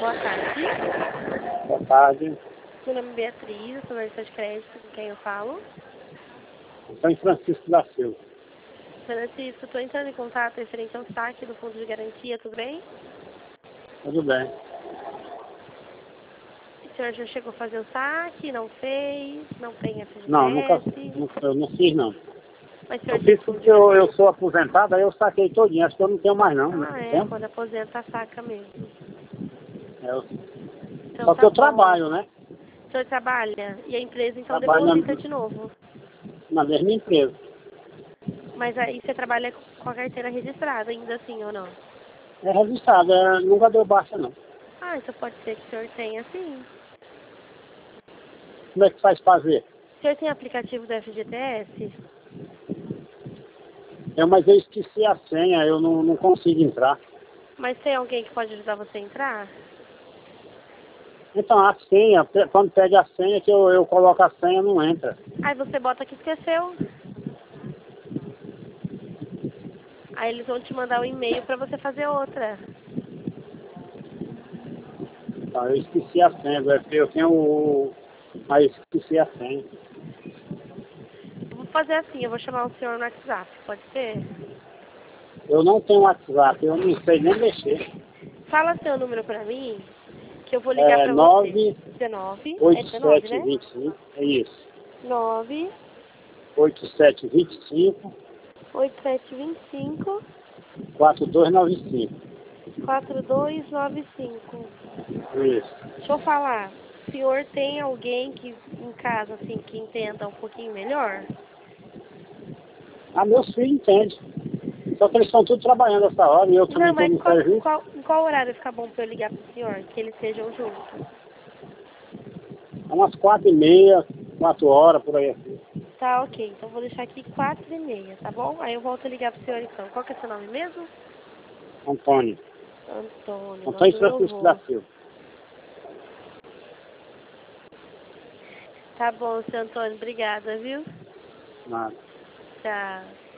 Boa tarde. Boa tarde. Meu nome é Beatriz, eu sou analista de crédito, com quem eu falo? São Francisco da Silva. Francisco, estou entrando em contato referente ao saque do Fundo de Garantia, tudo bem? Tudo bem. O senhor já chegou a fazer o saque, não fez, não tem Não, FGTS? eu não fiz não. Mas o Eu senhor tem fiz fundo de porque eu garantia? sou aposentado, aí eu saquei todinho. Acho que eu não tenho mais não. Ah, é, Tem? quando aposenta, saca mesmo. Então Só que tá eu bom. trabalho, né? O senhor trabalha e a empresa então Trabalho deposita de novo. na mesma empresa. Mas aí você trabalha com a carteira registrada ainda assim ou não? É registrado, nunca deu baixa não. Ah, então pode ser que o senhor tenha sim. Como é que faz fazer? O senhor tem aplicativo do FGTS? Mas eu esqueci a senha, eu não consigo entrar. Mas tem alguém que pode ajudar você a entrar? Então a senha, quando pede a senha, que eu coloco a senha, não entra. Aí você bota que esqueceu. Aí eles vão te mandar um e-mail para você fazer outra. Então, eu esqueci a senha, eu tenho mas esqueci a senha. Eu vou fazer assim, eu vou chamar o senhor no WhatsApp, pode ser? Eu não tenho WhatsApp, eu não sei nem mexer. Fala seu número para mim, que eu vou ligar É para você. 19, é 19, né? 98725, é isso. 9 8725 8725 4295. 4295. Isso. Deixa eu falar. O senhor tem alguém que em casa assim que entenda um pouquinho melhor? Meus filhos entendem. Só que eles estão tudo trabalhando essa hora e eu também Não, estou mas no serviço. em qual horário fica bom para eu ligar pro senhor? Que eles sejam juntos. Umas 4h30, 4 horas por aí assim. Tá, ok. Então vou deixar aqui 4h30, tá bom? Aí eu volto a ligar pro senhor então. Qual que é seu nome mesmo? Antônio. Antônio, nome Antônio do meu Francisco da avô. Silva. Tá bom, seu Antônio. Obrigada, viu? Nada. Tchau.